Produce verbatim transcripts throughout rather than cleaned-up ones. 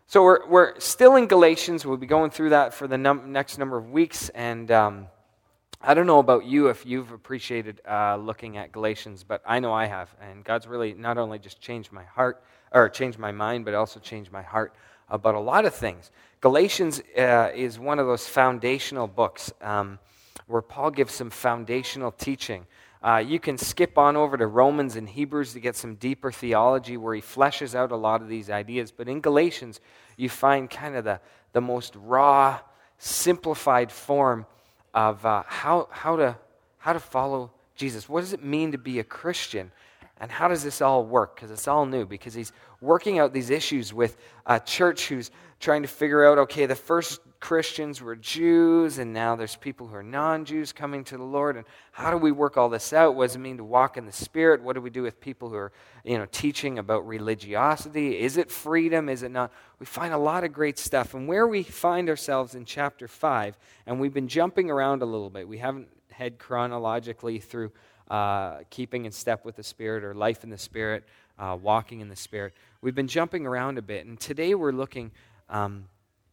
So we're we're still in Galatians. We'll be going through that for the num- next number of weeks. And um, I don't know about you if you've appreciated uh, looking at Galatians, but I know I have. And God's really not only just changed my heart, or changed my mind, but also changed my heart about a lot of things. Galatians uh, is one of those foundational books um, where Paul gives some foundational teaching. Uh, you can skip on over to Romans and Hebrews to get some deeper theology where he fleshes out a lot of these ideas. But in Galatians, you find kind of the, the most raw, simplified form of uh, how, how, to, how to follow Jesus. What does it mean to be a Christian? And how does this all work? Because it's all new. Because he's working out these issues with a church who's trying to figure out, okay, the first Christians were Jews, and now there's people who are non-Jews coming to the Lord. And how do we work all this out? What does it mean to walk in the Spirit? What do we do with people who are, you know, teaching about religiosity? Is it freedom? Is it not? We find a lot of great stuff. And where we find ourselves in chapter five, and we've been jumping around a little bit. We haven't head chronologically through uh, keeping in step with the Spirit or life in the Spirit, uh, walking in the Spirit. We've been jumping around a bit, and today we're looking um,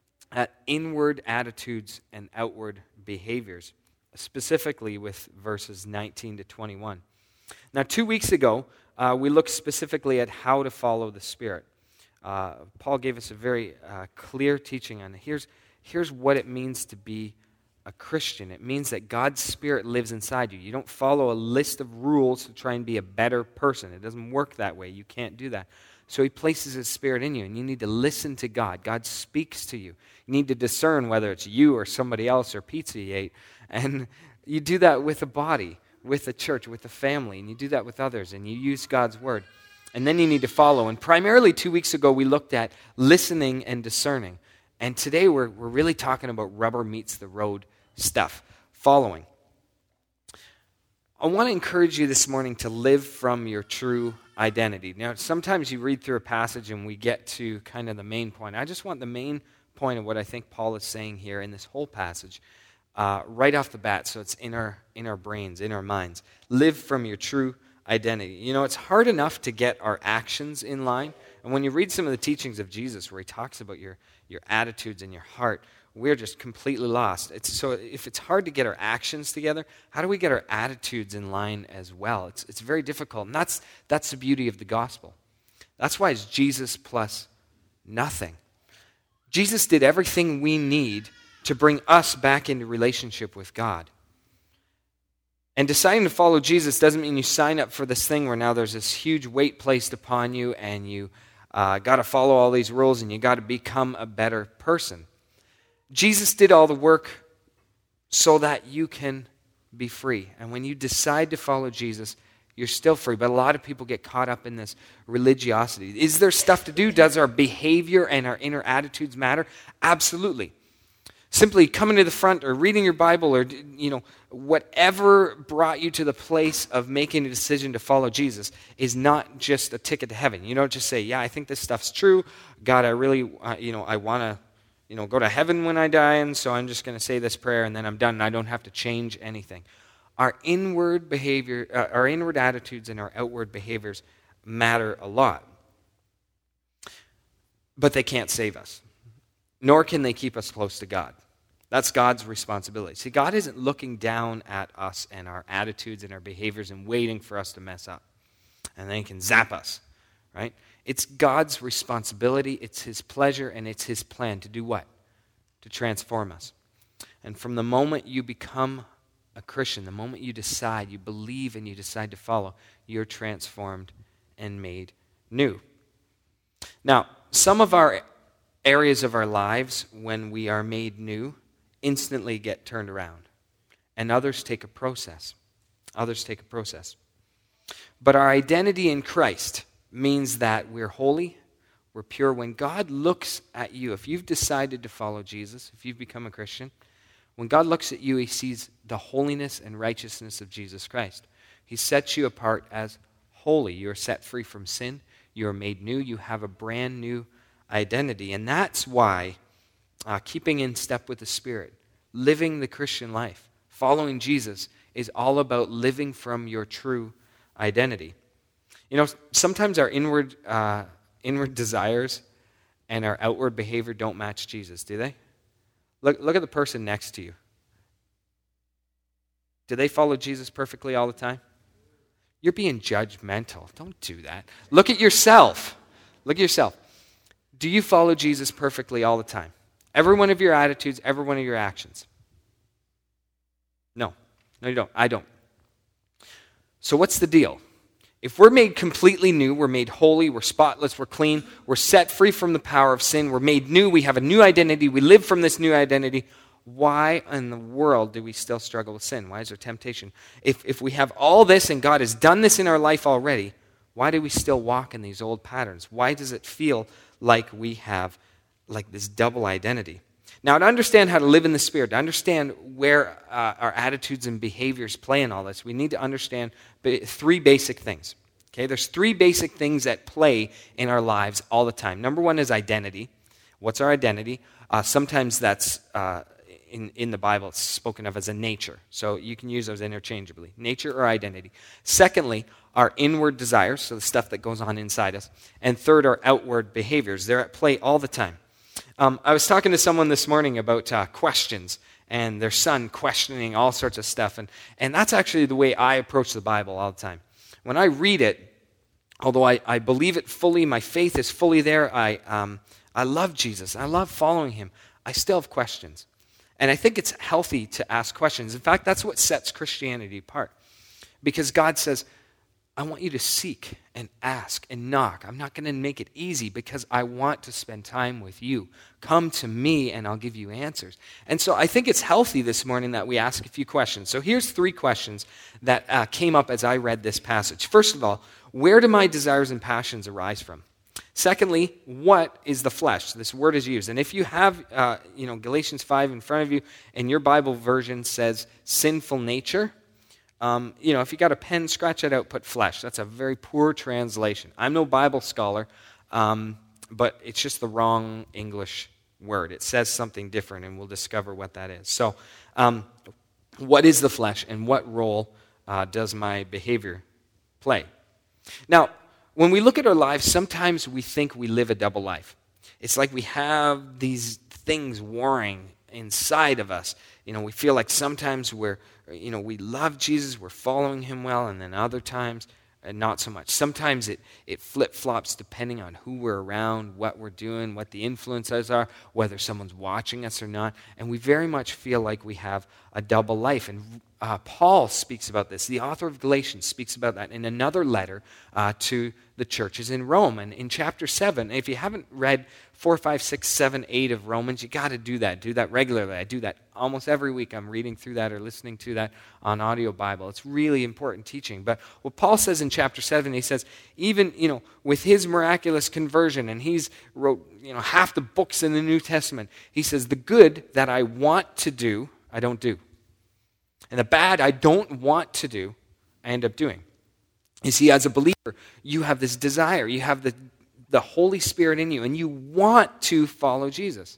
at inward attitudes and outward behaviors, specifically with verses nineteen to twenty-one. Now, two weeks ago, uh, we looked specifically at how to follow the Spirit. Uh, Paul gave us a very uh, clear teaching on here's here's what it means to be a Christian. It means that God's Spirit lives inside you. You don't follow a list of rules to try and be a better person. It doesn't work that way. You can't do that. So he places his Spirit in you, and you need to listen to God. God speaks to you. You need to discern whether it's you or somebody else or pizza you ate. And you do that with a body, with a church, with a family, and you do that with others, and you use God's Word. And then you need to follow. And primarily two weeks ago, we looked at listening and discerning. And today we're, we're really talking about rubber meets the road stuff, following. I want to encourage you this morning to live from your true identity. Now, sometimes you read through a passage and we get to kind of the main point. I just want the main point of what I think Paul is saying here in this whole passage uh, right off the bat, so it's in our, in our brains, in our minds. Live from your true identity. You know, it's hard enough to get our actions in line. And when you read some of the teachings of Jesus where he talks about your, your attitudes and your heart, we're just completely lost. It's, so if it's hard to get our actions together, how do we get our attitudes in line as well? It's, it's very difficult. And that's, that's the beauty of the gospel. That's why it's Jesus plus nothing. Jesus did everything we need to bring us back into relationship with God. And deciding to follow Jesus doesn't mean you sign up for this thing where now there's this huge weight placed upon you and you uh, got to follow all these rules and you got to become a better person. Jesus did all the work so that you can be free. And when you decide to follow Jesus, you're still free. But a lot of people get caught up in this religiosity. Is there stuff to do? Does our behavior and our inner attitudes matter? Absolutely. Simply coming to the front or reading your Bible or, you know, whatever brought you to the place of making a decision to follow Jesus is not just a ticket to heaven. You don't just say, yeah, I think this stuff's true. God, I really, uh, you know, I want to, you know, go to heaven when I die, and so I'm just going to say this prayer and then I'm done and I don't have to change anything. Our inward behavior, uh, our inward attitudes and our outward behaviors matter a lot. But they can't save us. Nor can they keep us close to God. That's God's responsibility. See, God isn't looking down at us and our attitudes and our behaviors and waiting for us to mess up. And then he can zap us, right? It's God's responsibility, it's his pleasure, and it's his plan to do what? To transform us. And from the moment you become a Christian, the moment you decide, you believe and you decide to follow, you're transformed and made new. Now, some of our areas of our lives, when we are made new, instantly get turned around. And others take a process. Others take a process. But our identity in Christ means that we're holy, we're pure. When God looks at you, if you've decided to follow Jesus, if you've become a Christian, when God looks at you, he sees the holiness and righteousness of Jesus Christ. He sets you apart as holy. You're set free from sin. You're made new. You have a brand new identity. And that's why uh, keeping in step with the Spirit, living the Christian life, following Jesus is all about living from your true identity. You know, sometimes our inward uh, inward desires and our outward behavior don't match Jesus, do they? Look, look at the person next to you. Do they follow Jesus perfectly all the time? You're being judgmental. Don't do that. Look at yourself. Look at yourself. Do you follow Jesus perfectly all the time? Every one of your attitudes, every one of your actions? No. No, you don't. I don't. So what's the deal? If we're made completely new, we're made holy, we're spotless, we're clean, we're set free from the power of sin, we're made new, we have a new identity, we live from this new identity, why in the world do we still struggle with sin? Why is there temptation? If, if we have all this and God has done this in our life already, why do we still walk in these old patterns? Why does it feel like we have like this double identity? Now, to understand how to live in the Spirit, to understand where uh, our attitudes and behaviors play in all this, we need to understand ba- three basic things. Okay, there's three basic things that play in our lives all the time. Number one is identity. What's our identity? Uh, sometimes that's, uh, in, in the Bible, it's spoken of as a nature. So you can use those interchangeably, nature or identity. Secondly, our inward desires, so the stuff that goes on inside us. And third, our outward behaviors. They're at play all the time. Um, I was talking to someone this morning about uh, questions and their son questioning all sorts of stuff. And, and that's actually the way I approach the Bible all the time. When I read it, although I, I believe it fully, my faith is fully there, I, um, I love Jesus, I love following him, I still have questions. And I think it's healthy to ask questions. In fact, that's what sets Christianity apart. Because God says, I want you to seek and ask and knock. I'm not going to make it easy because I want to spend time with you. Come to me and I'll give you answers. And so I think it's healthy this morning that we ask a few questions. So here's three questions that uh, came up as I read this passage. First of all, where do my desires and passions arise from? Secondly, what is the flesh? This word is used. And if you have, uh, you know, Galatians five in front of you and your Bible version says sinful nature, Um, you know, if you got a pen, scratch it out, put flesh. That's a very poor translation. I'm no Bible scholar, um, but it's just the wrong English word. It says something different, and we'll discover what that is. So, um, what is the flesh, and what role uh, does my behavior play? Now, when we look at our lives, sometimes we think we live a double life. It's like we have these things warring inside of us. You know, we feel like sometimes we're, you know, we love Jesus, we're following him well, and then other times, uh, not so much. Sometimes it, it flip-flops depending on who we're around, what we're doing, what the influences are, whether someone's watching us or not, and we very much feel like we have a double life. And uh, Paul speaks about this. The author of Galatians speaks about that in another letter uh, to the churches in Rome. And in chapter seven, if you haven't read four, five, six, seven, eight of Romans, you got to do that. Do that regularly. I do that almost every week. I'm reading through that or listening to that on audio Bible. It's really important teaching. But what Paul says in chapter seven, he says, even, you know, with his miraculous conversion, and he's wrote, you know, half the books in the New Testament, he says, the good that I want to do, I don't do. And the bad I don't want to do, I end up doing. You see, as a believer, you have this desire. You have the, the Holy Spirit in you, and you want to follow Jesus.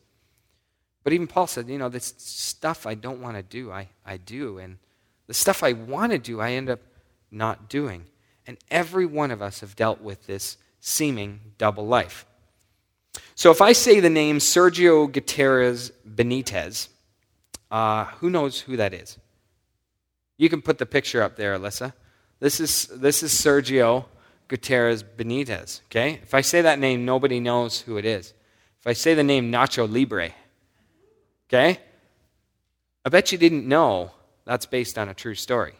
But even Paul said, you know, this stuff I don't want to do, I, I do. And the stuff I want to do, I end up not doing. And every one of us have dealt with this seeming double life. So if I say the name Sergio Gutierrez Benitez, uh, who knows who that is? You can put the picture up there, Alyssa. This is this is Sergio Gutierrez Benitez, okay? If I say that name, nobody knows who it is. If I say the name Nacho Libre, okay? I bet you didn't know that's based on a true story.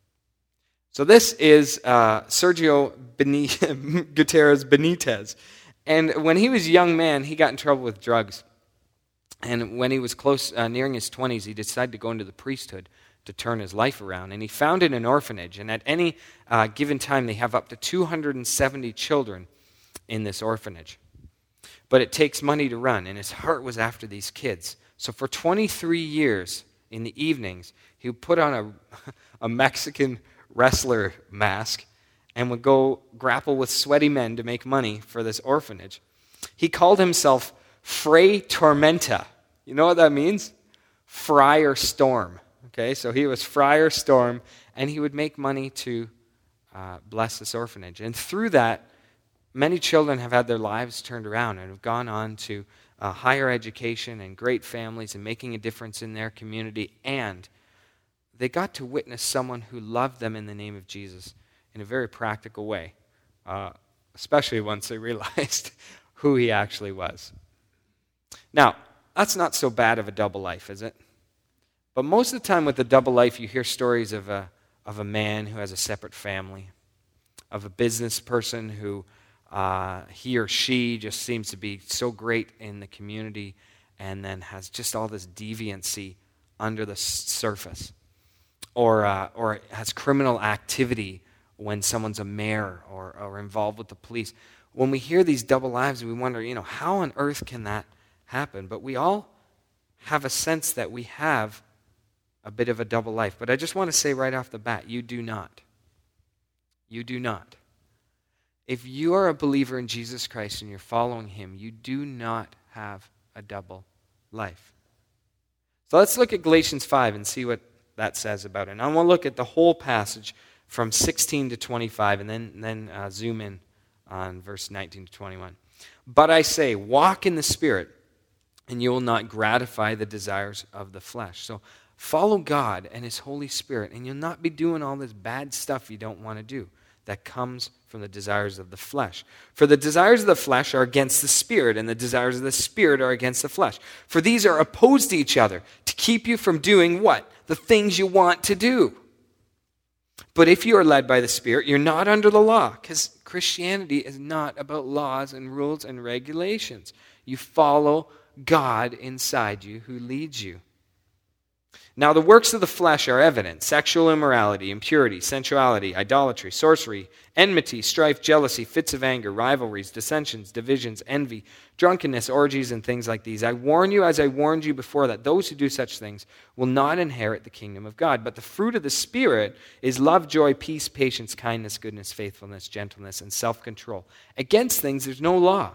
So this is uh, Sergio Benitez, Gutierrez Benitez. And when he was a young man, he got in trouble with drugs. And when he was close, uh, nearing his twenties, he decided to go into the priesthood to turn his life around. And he founded an orphanage. And at any uh, given time, they have up to two hundred seventy children in this orphanage. But it takes money to run, and his heart was after these kids. So for twenty-three years, in the evenings, he would put on a, a Mexican wrestler mask and would go grapple with sweaty men to make money for this orphanage. He called himself Fray Tormenta. You know what that means? Friar Storm. Okay, so he was Friar Storm, and he would make money to uh, bless this orphanage. And through that, Many children have had their lives turned around and have gone on to uh, higher education and great families and making a difference in their community, and they got to witness someone who loved them in the name of Jesus in a very practical way, uh, especially once they realized who he actually was. Now, that's not so bad of a double life, is it? But most of the time with the double life, you hear stories of a, of a man who has a separate family, of a business person who uh, he or she just seems to be so great in the community and then has just all this deviancy under the surface. Or, uh, or has criminal activity when someone's a mayor or, or involved with the police. When we hear these double lives, we wonder, you know, how on earth can that happen? But we all have a sense that we have a bit of a double life. But I just want to say right off the bat, you do not. You do not. If you are a believer in Jesus Christ and you're following him, you do not have a double life. So let's look at Galatians five and see what that says about it. And I want to look at the whole passage from sixteen to twenty-five and then, then uh, zoom in on verse nineteen to twenty-one. But I say, walk in the Spirit, and you will not gratify the desires of the flesh. So follow God and his Holy Spirit, and you'll not be doing all this bad stuff you don't want to do that comes from the desires of the flesh. For the desires of the flesh are against the Spirit, and the desires of the Spirit are against the flesh. For these are opposed to each other, to keep you from doing what? The things you want to do. But if you are led by the Spirit, you're not under the law, because Christianity is not about laws and rules and regulations. You follow God inside you who leads you. Now the works of the flesh are evident: sexual immorality, impurity, sensuality, idolatry, sorcery, enmity, strife, jealousy, fits of anger, rivalries, dissensions, divisions, envy, drunkenness, orgies, and things like these. I warn you, as I warned you before, that those who do such things will not inherit the kingdom of God. But the fruit of the Spirit is love, joy, peace, patience, kindness, goodness, faithfulness, gentleness, and self-control. Against things there's no law.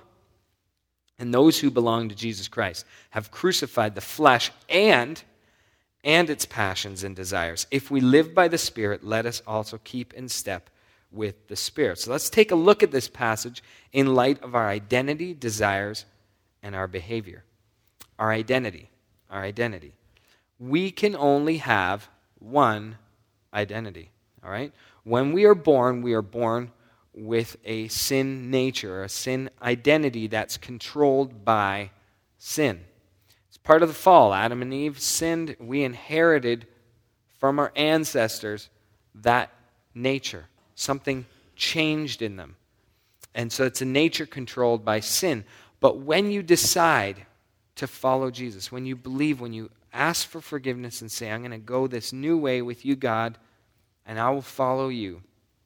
And those who belong to Jesus Christ have crucified the flesh and and its passions and desires. If we live by the Spirit, let us also keep in step with the Spirit. So let's take a look at this passage in light of our identity, desires, and our behavior. Our identity. Our identity. We can only have one identity. All right? When we are born, we are born with a sin nature, a sin identity that's controlled by sin. Part of the fall, Adam and Eve sinned. We inherited from our ancestors that nature. Something changed in them. And so it's a nature controlled by sin. But when you decide to follow Jesus, when you believe, when you ask for forgiveness and say, I'm going to go this new way with you, God, and I will follow you,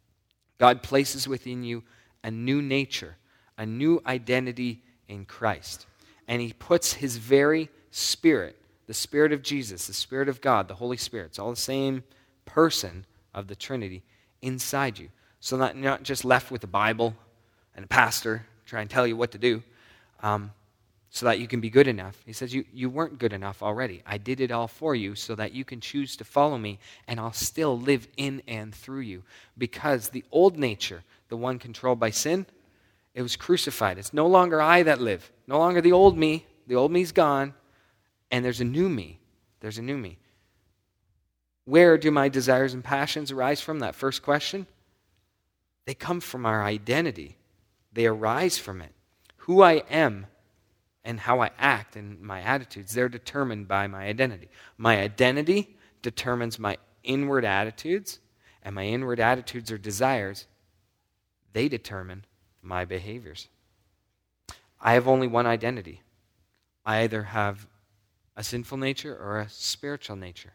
God places within you a new nature, a new identity in Christ. And he puts his very Spirit, the Spirit of Jesus, the Spirit of God, the Holy Spirit, it's all the same person of the Trinity inside you. So that you're not just left with a Bible and a pastor trying to tell you what to do um, so that you can be good enough. He says, you, you weren't good enough already. I did it all for you so that you can choose to follow me, and I'll still live in and through you. Because the old nature, the one controlled by sin, it was crucified. It's no longer I that live, no longer the old me. The old me's gone. And there's a new me. There's a new me. Where do my desires and passions arise from? That first question. They come from our identity. They arise from it. Who I am and how I act and my attitudes, they're determined by my identity. My identity determines my inward attitudes, and my inward attitudes or desires, they determine my behaviors. I have only one identity. I either have a sinful nature or a spiritual nature.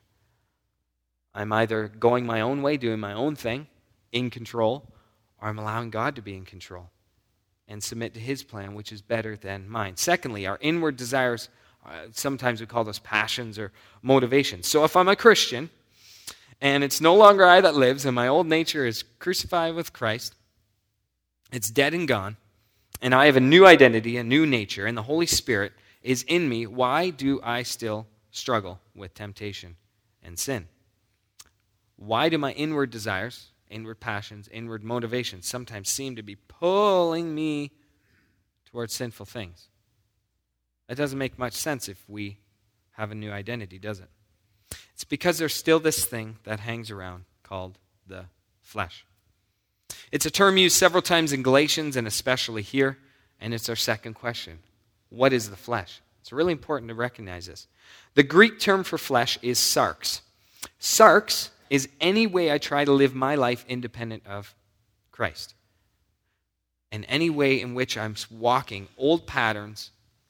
I'm either going my own way, doing my own thing, in control, or I'm allowing God to be in control and submit to his plan, which is better than mine. Secondly, our inward desires, uh, sometimes we call those passions or motivations. So if I'm a Christian, and it's no longer I that lives, and my old nature is crucified with Christ, it's dead and gone, and I have a new identity, a new nature, and the Holy Spirit is in me, why do I still struggle with temptation and sin? Why do my inward desires inward passions, inward motivations sometimes seem to be pulling me towards sinful things. That doesn't make much sense if we have a new identity, does it? It's because there's still this thing that hangs around called the flesh. It's a term used several times in Galatians and especially here, and it's our second question. What is the flesh? It's really important to recognize this. The Greek term for flesh is sarx. Sarx is any way I try to live my life independent of Christ. And any way in which I'm walking old patterns,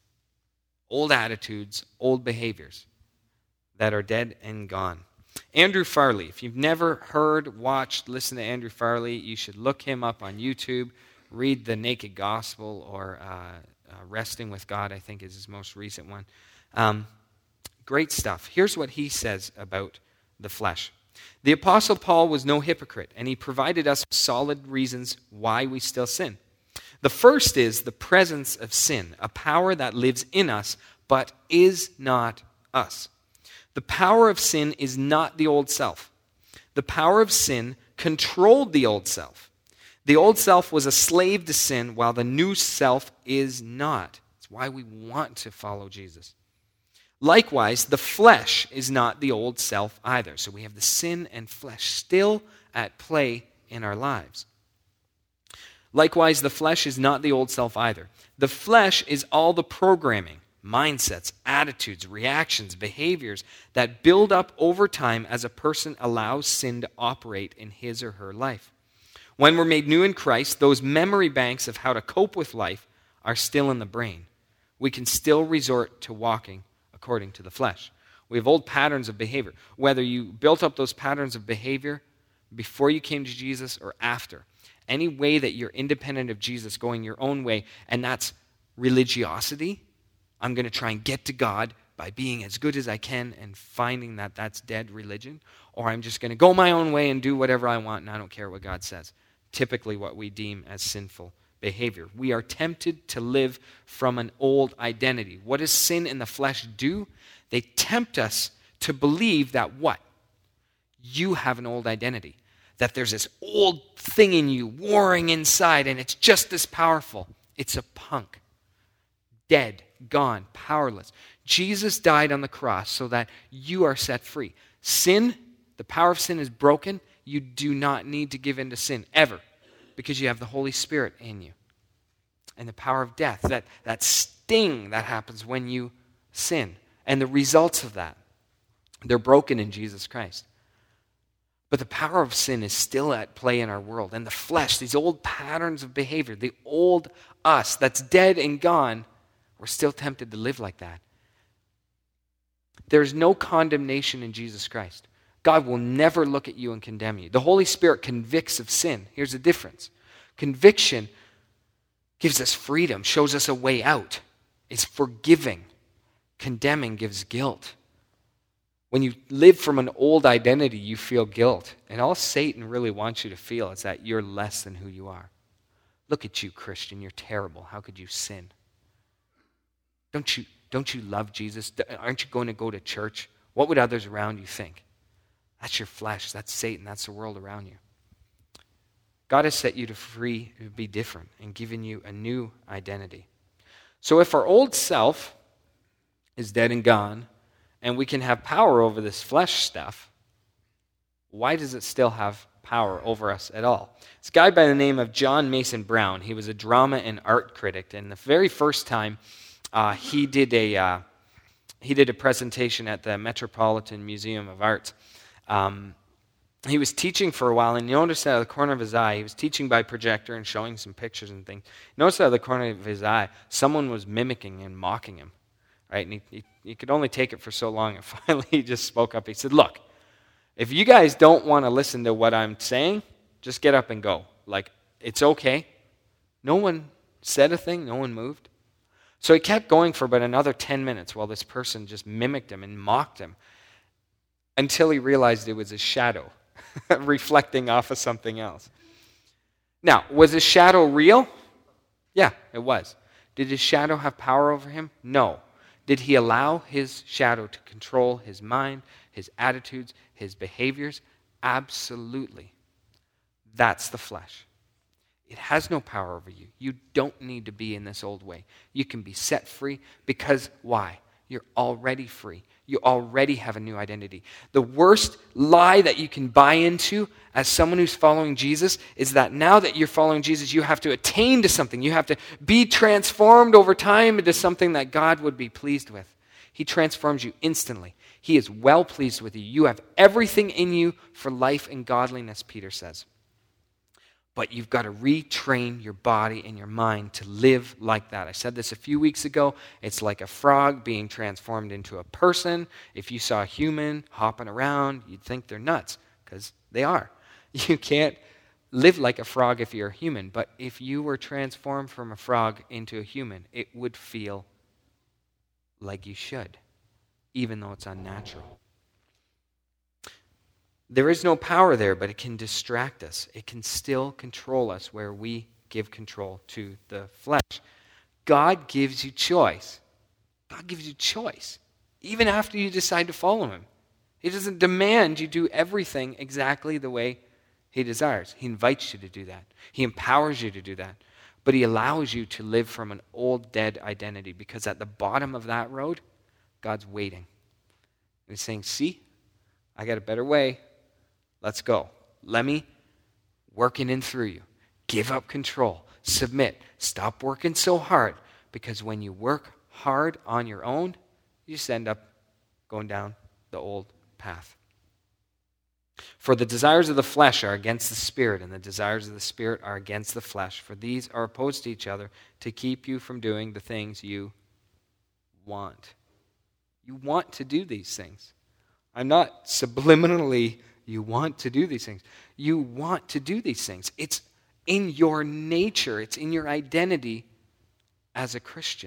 old attitudes, old behaviors that are dead and gone. Andrew Farley, if you've never heard, watched, listened to Andrew Farley, you should look him up on YouTube, read The Naked Gospel or uh, uh, Resting with God, I think is his most recent one. Um, great stuff. Here's what he says about the flesh. The Apostle Paul was no hypocrite, and he provided us solid reasons why we still sin. The first is the presence of sin, a power that lives in us but is not us. The power of sin is not the old self. The power of sin controlled the old self. The old self was a slave to sin while the new self is not. That's why we want to follow Jesus. Likewise, the flesh is not the old self either. So we have the sin and flesh still at play in our lives. Likewise, the flesh is not the old self either. The flesh is all the programming, mindsets, attitudes, reactions, behaviors that build up over time as a person allows sin to operate in his or her life. When we're made new in Christ, those memory banks of how to cope with life are still in the brain. We can still resort to walking according to the flesh. We have old patterns of behavior. Whether you built up those patterns of behavior before you came to Jesus or after, any way that you're independent of Jesus, going your own way, and that's religiosity. I'm going to try and get to God by being as good as I can and finding that that's dead religion. Or I'm just going to go my own way and do whatever I want and I don't care what God says. Typically what we deem as sinful behavior. We are tempted to live from an old identity. What does sin in the flesh do? They tempt us to believe that what? You have an old identity. That there's this old thing in you warring inside and it's just as powerful. It's a punk. Dead, gone, powerless. Jesus died on the cross so that you are set free. Sin, the power of sin is broken. You do not need to give in to sin ever because you have the Holy Spirit in you. And the power of death, that, that sting that happens when you sin. And the results of that, they're broken in Jesus Christ. But the power of sin is still at play in our world. And the flesh, these old patterns of behavior, the old us that's dead and gone, we're still tempted to live like that. There's no condemnation in Jesus Christ. God will never look at you and condemn you. The Holy Spirit convicts of sin. Here's the difference. Conviction gives us freedom, shows us a way out. It's forgiving. Condemning gives guilt. When you live from an old identity, you feel guilt. And all Satan really wants you to feel is that you're less than who you are. Look at you, Christian. You're terrible. How could you sin? Don't you, don't you love Jesus? Aren't you going to go to church? What would others around you think? That's your flesh. That's Satan. That's the world around you. God has set you to free to be different and given you a new identity. So if our old self is dead and gone, and we can have power over this flesh stuff, why does it still have power over us at all? This guy by the name of John Mason Brown, he was a drama and art critic, and the very first time uh, he did a uh, he did a presentation at the Metropolitan Museum of Art. Um, he was teaching for a while, and you noticed out of the corner of his eye, he was teaching by projector and showing some pictures and things. You noticed out of the corner of his eye, someone was mimicking and mocking him. Right? And he, he, he could only take it for so long, and finally he just spoke up. He said, look, if you guys don't want to listen to what I'm saying, just get up and go. Like, it's okay. No one said a thing. No one moved. So he kept going for about another ten minutes while this person just mimicked him and mocked him until he realized it was his shadow reflecting off of something else. Now, was his shadow real? Yeah, it was. Did his shadow have power over him? No. Did he allow his shadow to control his mind, his attitudes, his behaviors? Absolutely. That's the flesh. It has no power over you. You don't need to be in this old way. You can be set free because why? You're already free. You already have a new identity. The worst lie that you can buy into as someone who's following Jesus is that now that you're following Jesus, you have to attain to something. You have to be transformed over time into something that God would be pleased with. He transforms you instantly. He is well pleased with you. You have everything in you for life and godliness, Peter says. But you've got to retrain your body and your mind to live like that. I said this a few weeks ago. It's like a frog being transformed into a person. If you saw a human hopping around, you'd think they're nuts, because they are. You can't live like a frog if you're a human. But if you were transformed from a frog into a human, it would feel like you should, even though it's unnatural. There is no power there, but it can distract us. It can still control us where we give control to the flesh. God gives you choice. God gives you choice, even after you decide to follow him. He doesn't demand you do everything exactly the way he desires. He invites you to do that. He empowers you to do that. But he allows you to live from an old, dead identity, because at the bottom of that road, God's waiting. And he's saying, see, I got a better way. Let's go. Let me work in and through you. Give up control. Submit. Stop working so hard, because when you work hard on your own, you just end up going down the old path. For the desires of the flesh are against the Spirit, and the desires of the Spirit are against the flesh. For these are opposed to each other to keep you from doing the things you want. You want to do these things. I'm not subliminally You want to do these things. You want to do these things. It's in your nature. It's in your identity as a Christian.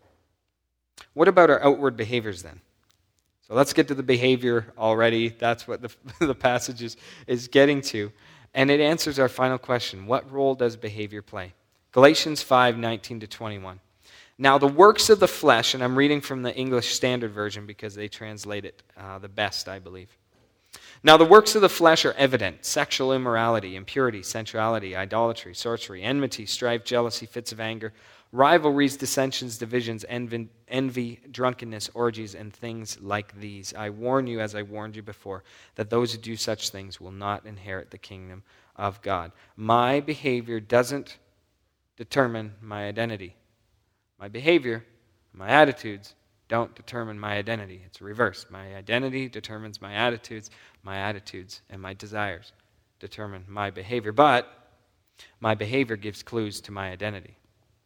What about our outward behaviors then? So let's get to the behavior already. That's what the, the passage is, is getting to. And it answers our final question. What role does behavior play? Galatians five, nineteen to twenty-one. Now the works of the flesh, and I'm reading from the English Standard Version because they translate it uh, the best, I believe. Now the works of the flesh are evident: sexual immorality, impurity, sensuality, idolatry, sorcery, enmity, strife, jealousy, fits of anger, rivalries, dissensions, divisions, envy, envy, drunkenness, orgies, and things like these. I warn you, as I warned you before, that those who do such things will not inherit the kingdom of God. My behavior doesn't determine my identity. My behavior, my attitudes, don't determine my identity. It's reversed. My identity determines my attitudes. My attitudes and my desires determine my behavior. But my behavior gives clues to my identity.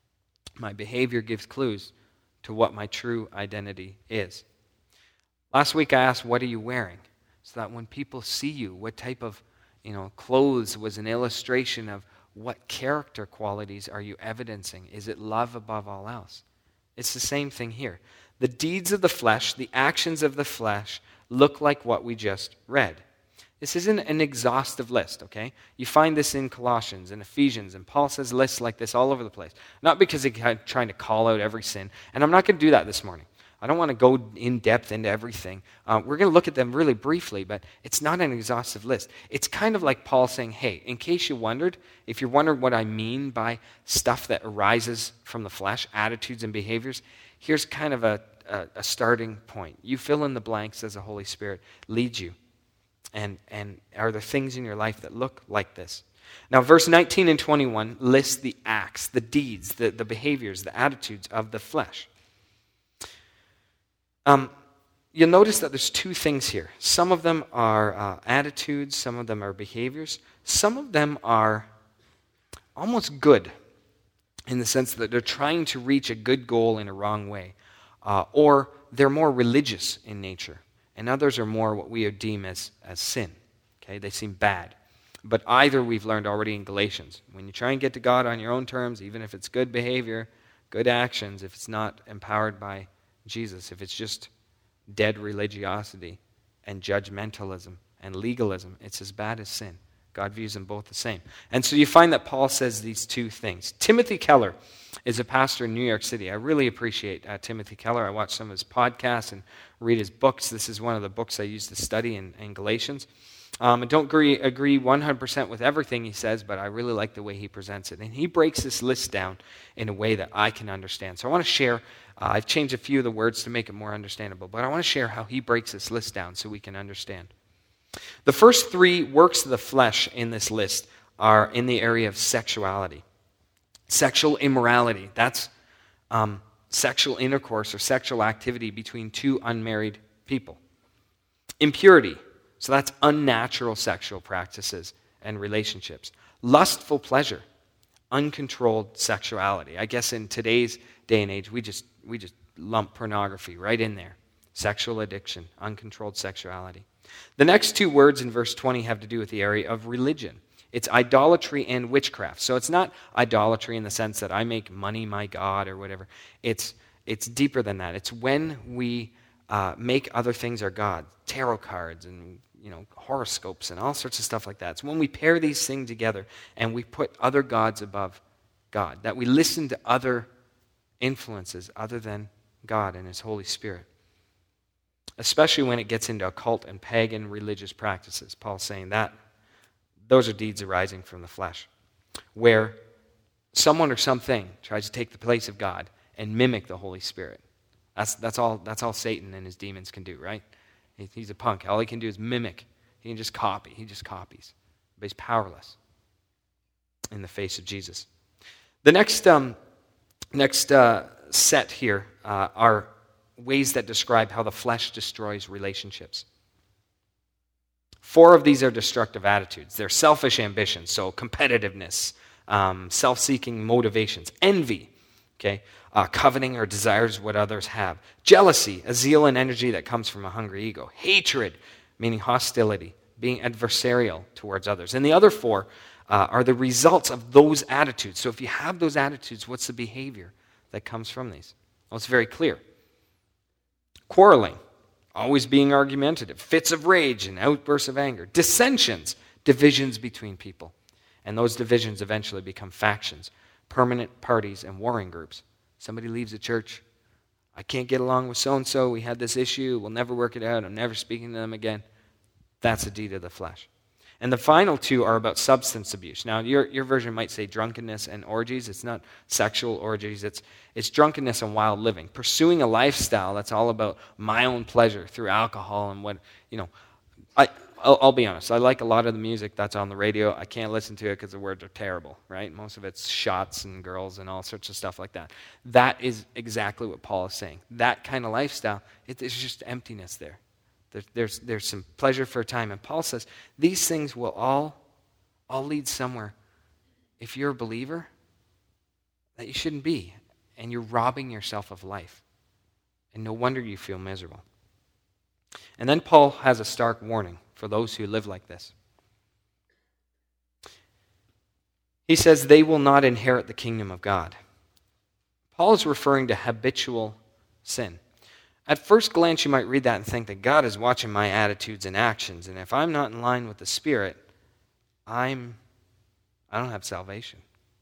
My behavior gives clues to what my true identity is. Last week I asked, what are you wearing? So that when people see you, what type of you know, clothes was an illustration of what character qualities are you evidencing? Is it love above all else? It's the same thing here. The deeds of the flesh, the actions of the flesh, look like what we just read. This isn't an exhaustive list, okay? You find this in Colossians and Ephesians, and Paul says lists like this all over the place. Not because he's trying to call out every sin, and I'm not going to do that this morning. I don't want to go in depth into everything. Uh, we're going to look at them really briefly, but it's not an exhaustive list. It's kind of like Paul saying, hey, in case you wondered, if you're wondering what I mean by stuff that arises from the flesh, attitudes and behaviors, here's kind of a, a, a starting point. You fill in the blanks as the Holy Spirit leads you. And, and are there things in your life that look like this? Now, verse nineteen and twenty-one lists the acts, the deeds, the, the behaviors, the attitudes of the flesh. Um, you'll notice that there's two things here. Some of them are uh, attitudes, some of them are behaviors. Some of them are almost good in the sense that they're trying to reach a good goal in a wrong way. Uh, or they're more religious in nature. And others are more what we would deem as, as sin. Okay, they seem bad. But either we've learned already in Galatians. When you try and get to God on your own terms, even if it's good behavior, good actions, if it's not empowered by Jesus, if it's just dead religiosity and judgmentalism and legalism, it's as bad as sin. God views them both the same. And so you find that Paul says these two things. Timothy Keller is a pastor in New York City. I really appreciate uh, Timothy Keller. I watch some of his podcasts and read his books. This is one of the books I use to study in, in Galatians. Um, I don't agree, agree one hundred percent with everything he says, but I really like the way he presents it. And he breaks this list down in a way that I can understand. So I want to share, uh, I've changed a few of the words to make it more understandable, but I want to share how he breaks this list down so we can understand. The first three works of the flesh in this list are in the area of sexuality. Sexual immorality, that's um, sexual intercourse or sexual activity between two unmarried people. Impurity, so that's unnatural sexual practices and relationships. Lustful pleasure, uncontrolled sexuality. I guess in today's day and age, we just we just lump pornography right in there. Sexual addiction, uncontrolled sexuality. The next two words in verse twenty have to do with the area of religion. It's idolatry and witchcraft. So it's not idolatry in the sense that I make money my God or whatever. It's it's deeper than that. It's when we uh, make other things our God. Tarot cards and you know horoscopes and all sorts of stuff like that. It's when we pair these things together and we put other gods above God. That we listen to other influences other than God and His Holy Spirit. Especially when it gets into occult and pagan religious practices. Paul's saying that those are deeds arising from the flesh, where someone or something tries to take the place of God and mimic the Holy Spirit. That's that's all that's all Satan and his demons can do, right? He, he's a punk. All he can do is mimic. He can just copy. He just copies. But he's powerless in the face of Jesus. The next um, next uh, set here uh, are ways that describe how the flesh destroys relationships. Four of these are destructive attitudes. They're selfish ambitions, so competitiveness, um, self-seeking motivations, envy, okay, uh, coveting or desires what others have, jealousy, a zeal and energy that comes from a hungry ego, hatred, meaning hostility, being adversarial towards others. And the other four uh, are the results of those attitudes. So if you have those attitudes, what's the behavior that comes from these? Well, it's very clear. Quarreling, always being argumentative, fits of rage and outbursts of anger, dissensions, divisions between people. And those divisions eventually become factions, permanent parties, and warring groups. Somebody leaves a church. I can't get along with so-and-so. We had this issue. We'll never work it out. I'm never speaking to them again. That's a deed of the flesh. And the final two are about substance abuse. Now, your, your version might say drunkenness and orgies. It's not sexual orgies. It's, it's drunkenness and wild living. Pursuing a lifestyle that's all about my own pleasure through alcohol and what, you know. I, I'll, I'll be honest. I like a lot of the music that's on the radio. I can't listen to it because the words are terrible, right? Most of it's shots and girls and all sorts of stuff like that. That is exactly what Paul is saying. That kind of lifestyle, it, there's just emptiness there. There's, there's, there's some pleasure for a time. And Paul says, these things will all, all lead somewhere. If you're a believer, that you shouldn't be. And you're robbing yourself of life. And no wonder you feel miserable. And then Paul has a stark warning for those who live like this. He says, they will not inherit the kingdom of God. Paul is referring to habitual sin. At first glance, you might read that and think that God is watching my attitudes and actions, and if I'm not in line with the Spirit, I'm, I don't have salvation.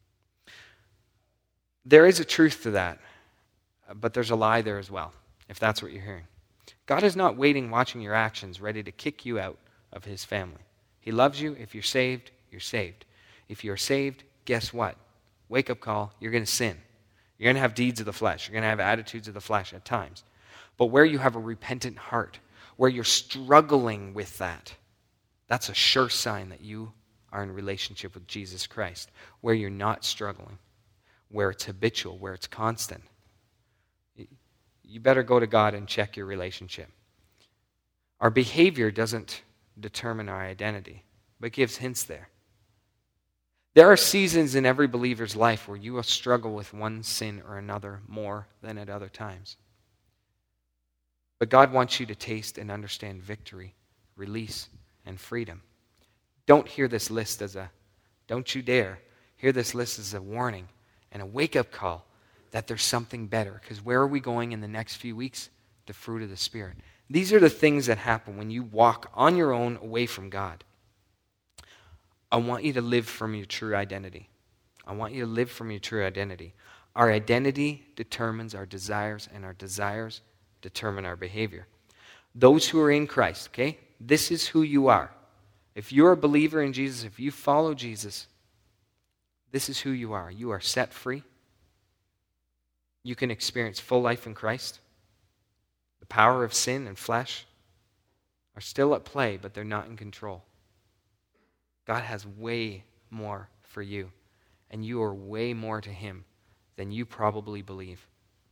There is a truth to that, but there's a lie there as well, if that's what you're hearing. God is not waiting, watching your actions, ready to kick you out of His family. He loves you. If you're saved, you're saved. If you're saved, guess what? Wake up call, you're going to sin. You're going to have deeds of the flesh. You're going to have attitudes of the flesh at times. But where you have a repentant heart, where you're struggling with that, that's a sure sign that you are in relationship with Jesus Christ. Where you're not struggling, where it's habitual, where it's constant. You better go to God and check your relationship. Our behavior doesn't determine our identity, but gives hints there. There are seasons in every believer's life where you will struggle with one sin or another more than at other times. But God wants you to taste and understand victory, release, and freedom. Don't hear this list as a, don't you dare, hear this list as a warning and a wake-up call that there's something better. Because where are we going in the next few weeks? The fruit of the Spirit. These are the things that happen when you walk on your own away from God. I want you to live from your true identity. I want you to live from your true identity. Our identity determines our desires, and our desires determine our behavior. Those who are in Christ, okay? This is who you are. If you're a believer in Jesus, if you follow Jesus, this is who you are. You are set free. You can experience full life in Christ. The power of sin and flesh are still at play, but they're not in control. God has way more for you, and you are way more to him than you probably believe.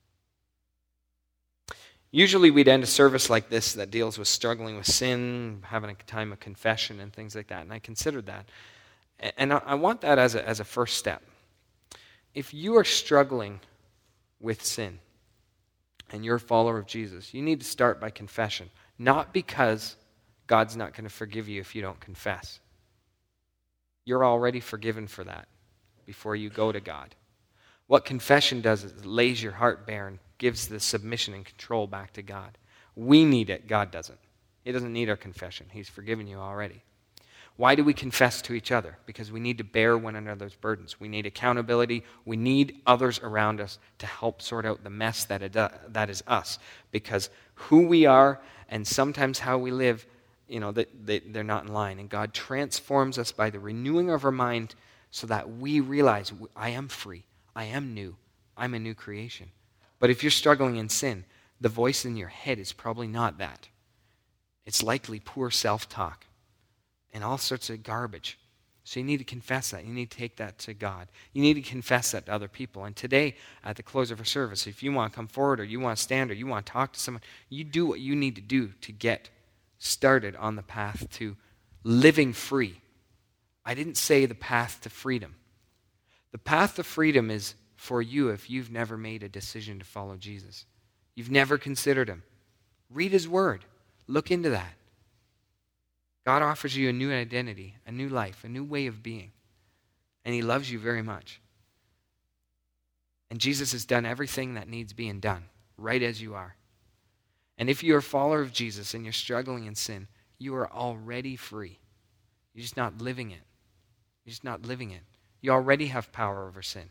Usually we'd end a service like this that deals with struggling with sin, having a time of confession and things like that, and I considered that. And I want that as a, as a first step. If you are struggling with sin and you're a follower of Jesus, you need to start by confession. Not because God's not going to forgive you if you don't confess. You're already forgiven for that before you go to God. What confession does is it lays your heart bare and gives the submission and control back to God. We need it. God doesn't. He doesn't need our confession. He's forgiven you already. Why do we confess to each other? Because we need to bear one another's burdens. We need accountability. We need others around us to help sort out the mess that it, uh, that is us. Because who we are and sometimes how we live, you know, they, they, they're not in line. And God transforms us by the renewing of our mind so that we realize, I am free. I am new. I'm a new creation. But if you're struggling in sin, the voice in your head is probably not that. It's likely poor self-talk and all sorts of garbage. So you need to confess that. You need to take that to God. You need to confess that to other people. And today, at the close of our service, if you want to come forward or you want to stand or you want to talk to someone, you do what you need to do to get started on the path to living free. I didn't say the path to freedom. The path to freedom is for you if you've never made a decision to follow Jesus. You've never considered him. Read his word. Look into that. God offers you a new identity, a new life, a new way of being. And he loves you very much. And Jesus has done everything that needs being done, right as you are. And if you're a follower of Jesus and you're struggling in sin, you are already free. You're just not living it. You're just not living it. You already have power over sin.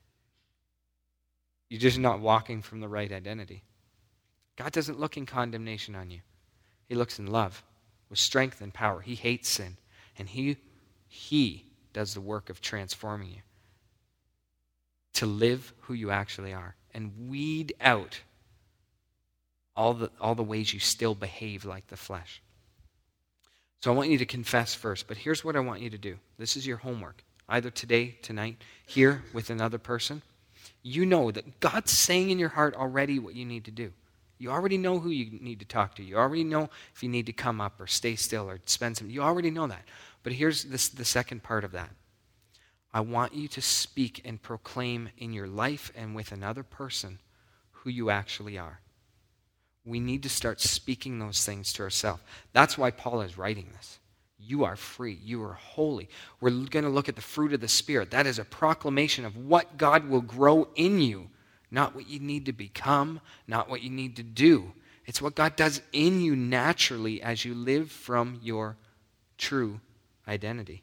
You're just not walking from the right identity. God doesn't look in condemnation on you. He looks in love, with strength and power. He hates sin. And he, he does the work of transforming you to live who you actually are and weed out all the, all the ways you still behave like the flesh. So I want you to confess first, but here's what I want you to do. This is your homework. Either today, tonight, here with another person. You know that God's saying in your heart already what you need to do. You already know who you need to talk to. You already know if you need to come up or stay still or spend some. You already know that. But here's this, the second part of that. I want you to speak and proclaim in your life and with another person who you actually are. We need to start speaking those things to ourselves. That's why Paul is writing this. You are free. You are holy. We're going to look at the fruit of the Spirit. That is a proclamation of what God will grow in you. Not what you need to become, not what you need to do. It's what God does in you naturally as you live from your true identity.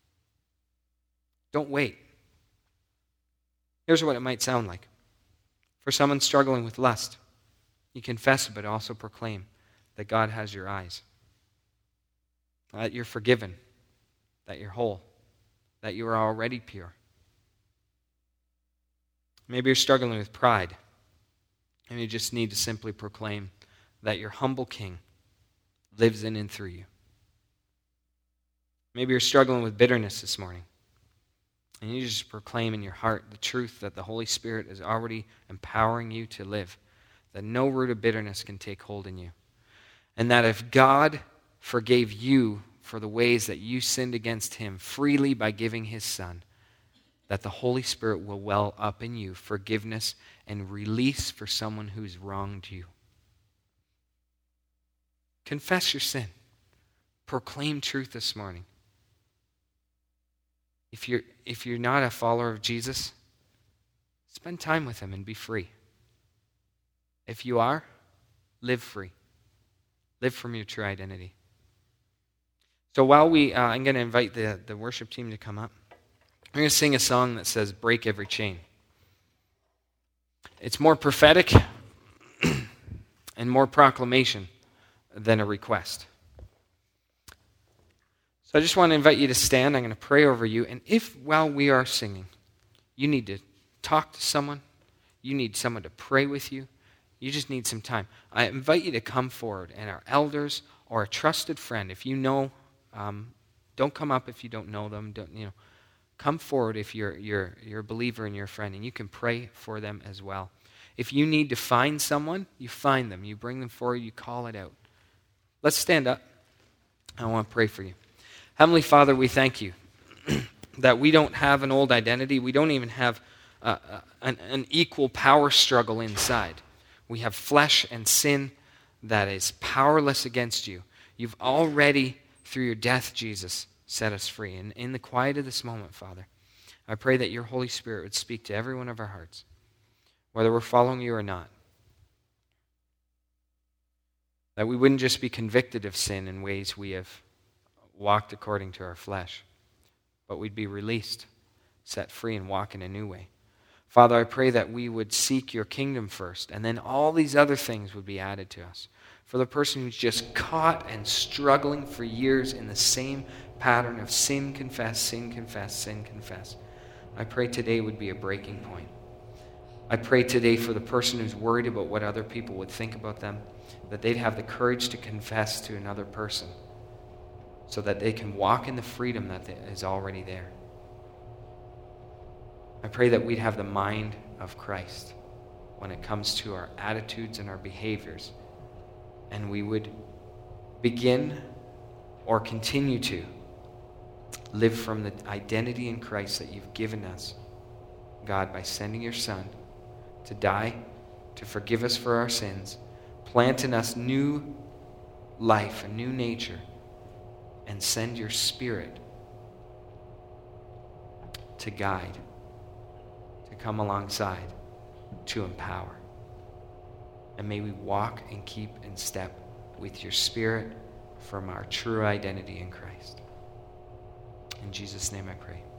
Don't wait. Here's what it might sound like. For someone struggling with lust, you confess but also proclaim that God has your eyes. That you're forgiven, that you're whole, that you are already pure. Maybe you're struggling with pride, and you just need to simply proclaim that your humble King lives in and through you. Maybe you're struggling with bitterness this morning, and you just proclaim in your heart the truth that the Holy Spirit is already empowering you to live, that no root of bitterness can take hold in you, and that if God forgave you for the ways that you sinned against him freely by giving his Son, that the Holy Spirit will well up in you forgiveness and release for someone who's wronged you. Confess your sin. Proclaim truth this morning. If you're, if you're not a follower of Jesus, spend time with him and be free. If you are, live free. Live from your true identity. So while we, uh, I'm going to invite the, the worship team to come up. I'm going to sing a song that says, Break Every Chain. It's more prophetic and more proclamation than a request. So I just want to invite you to stand. I'm going to pray over you. And if while we are singing, you need to talk to someone, you need someone to pray with you, you just need some time, I invite you to come forward. And our elders or a trusted friend, if you know, um, don't come up if you don't know them. Don't, you know, come forward if you're, you're, you're a believer and you're a friend, and you can pray for them as well. If you need to find someone, you find them. You bring them forward, you call it out. Let's stand up. I want to pray for you. Heavenly Father, we thank you that we don't have an old identity. We don't even have uh, an, an equal power struggle inside. We have flesh and sin that is powerless against you. You've already, through your death, Jesus, set us free. And in the quiet of this moment, Father, I pray that your Holy Spirit would speak to every one of our hearts, whether we're following you or not. That we wouldn't just be convicted of sin in ways we have walked according to our flesh, but we'd be released, set free, and walk in a new way. Father, I pray that we would seek your kingdom first, and then all these other things would be added to us. For the person who's just caught and struggling for years in the same pattern of sin, confess, sin, confess, sin, confess, I pray today would be a breaking point. I pray today for the person who's worried about what other people would think about them, that they'd have the courage to confess to another person so that they can walk in the freedom that is already there. I pray that we'd have the mind of Christ when it comes to our attitudes and our behaviors, and we would begin or continue to live from the identity in Christ that you've given us, God, by sending your Son to die, to forgive us for our sins, plant in us new life, a new nature, and send your Spirit to guide, to come alongside, to empower. And may we walk and keep in step with your Spirit from our true identity in Christ. In Jesus' name I pray.